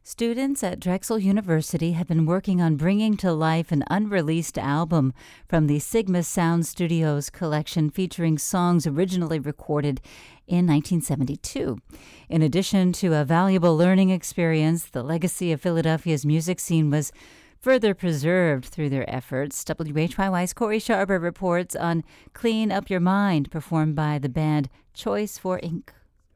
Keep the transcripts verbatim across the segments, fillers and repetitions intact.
Students at Drexel University have been working on bringing to life an unreleased album from the Sigma Sound Studios collection featuring songs originally recorded in nineteen seventy-two. In addition to a valuable learning experience, the legacy of Philadelphia's music scene was further preserved through their efforts. W H Y Y's Corey Sharber reports on Clean Up Your Mind, performed by the band Choice for Ink.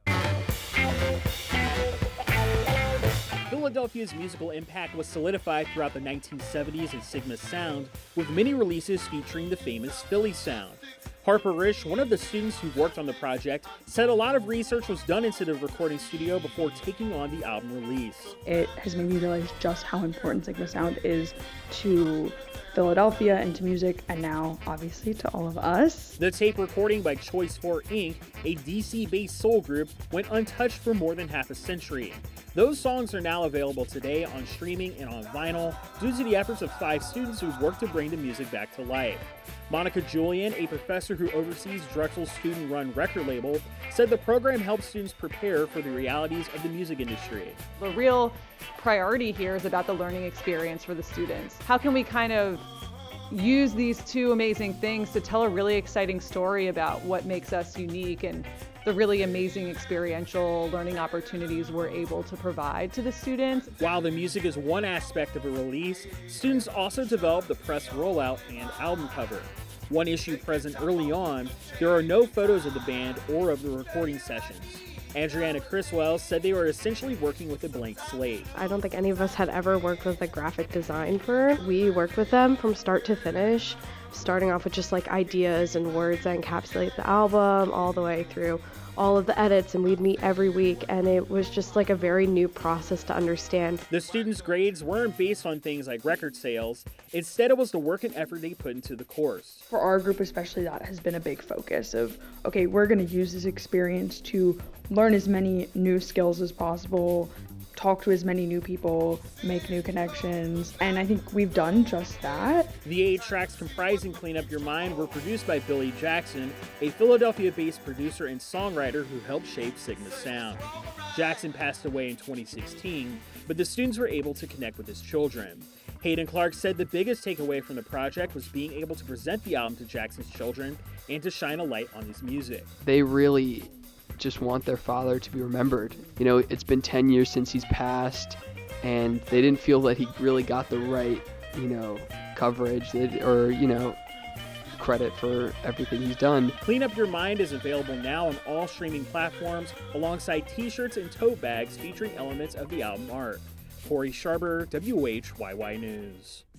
Philadelphia's musical impact was solidified throughout the nineteen seventies in Sigma Sound, with many releases featuring the famous Philly sound. Harper Risch, one of the students who worked on the project, said a lot of research was done into the recording studio before taking on the album release. It has made me realize just how important Sigma Sound is to Philadelphia and to music, and now, obviously, to all of us. The tape recording by Choice for Ink, a D C-based soul group, went untouched for more than half a century. Those songs are now available today on streaming and on vinyl due to the efforts of five students who've worked to bring the music back to life. Monica Julian, a professor who oversees Drexel's student-run record label, said the program helps students prepare for the realities of the music industry. The real priority here is about the learning experience for the students. How can we kind of use these two amazing things to tell a really exciting story about what makes us unique and the really amazing experiential learning opportunities we're able to provide to the students. While the music is one aspect of a release, students also develop the press rollout and album cover. One issue present early on, there are no photos of the band or of the recording sessions. Adriana Criswell said they were essentially working with a blank slate. I don't think any of us had ever worked with a graphic design firm. We worked with them from start to finish, starting off with just like ideas and words that encapsulate the album, all the way through all of the edits, and we'd meet every week, and it was just like a very new process to understand. The students' grades weren't based on things like record sales. Instead, it was the work and effort they put into the course. For our group especially, that has been a big focus of, okay, we're going to use this experience to learn as many new skills as possible, talk to as many new people, make new connections, and I think we've done just that. The eight tracks comprising Clean Up Your Mind were produced by Billy Jackson, a Philadelphia-based producer and songwriter who helped shape Sigma Sound. Jackson passed away in twenty sixteen, but the students were able to connect with his children. Hayden Clark said the biggest takeaway from the project was being able to present the album to Jackson's children and to shine a light on his music. They really just want their father to be remembered. You know, it's been ten years since he's passed, and they didn't feel that he really got the right, you know, coverage or, you know, credit for everything he's done. Clean Up Your Mind is available now on all streaming platforms alongside t-shirts and tote bags featuring elements of the album art. Corey Sharber, W H Y Y News.